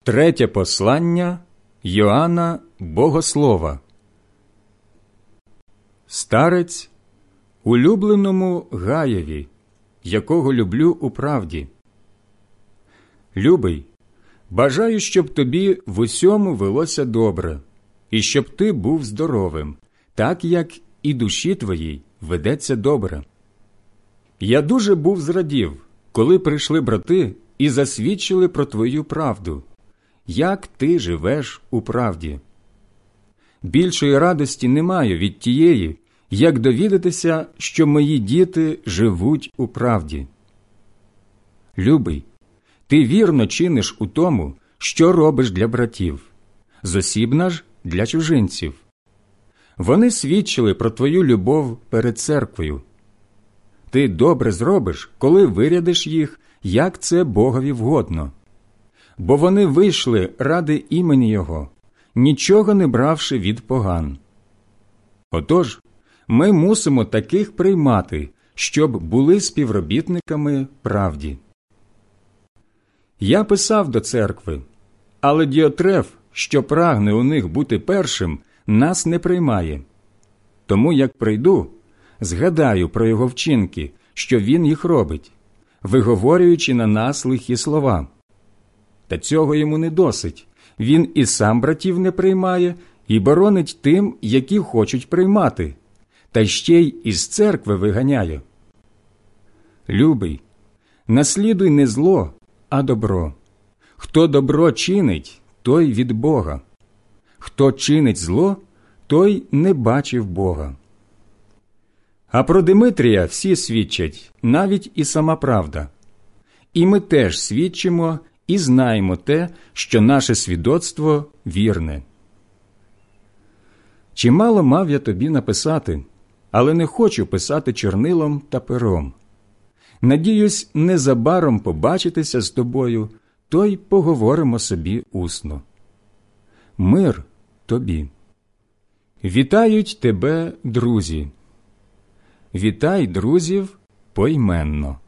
Третє послання Йоанна Богослова. Старець улюбленому Гаєві, якого люблю у правді. Любий, бажаю, щоб тобі в усьому велося добре, і щоб ти був здоровим, так як і душі твоїй ведеться добре. Я дуже був зрадів, коли прийшли брати і засвідчили про твою правду, як ти живеш у правді. Більшої радості не маю від тієї, як довідатися, що мої діти живуть у правді. Любий, ти вірно чиниш у тому, що робиш для братів, зосібна ж для чужинців. Вони свідчили про твою любов перед церквою. Ти добре зробиш, коли вирядиш їх, як це Богові вгодно. Бо вони вийшли ради імені Його, нічого не бравши від поган. Отож, ми мусимо таких приймати, щоб були співробітниками правді. Я писав до церкви, але Діотреф, що прагне у них бути першим, нас не приймає. Тому, як прийду, згадаю про його вчинки, що він їх робить, виговорюючи на нас лихі слова. Та цього йому не досить. Він і сам братів не приймає, і боронить тим, які хочуть приймати, та ще й із церкви виганяє. Любий, наслідуй не зло, а добро. Хто добро чинить, той від Бога. Хто чинить зло, той не бачив Бога. А про Димитрія всі свідчать, навіть і сама правда. І ми теж свідчимо і знаємо те, що наше свідоцтво вірне. Чимало мав я тобі написати, але не хочу писати чорнилом та пером. Надіюсь, незабаром побачитися з тобою, то й поговоримо собі усно. Мир тобі. Вітають тебе друзі. Вітай друзів поіменно.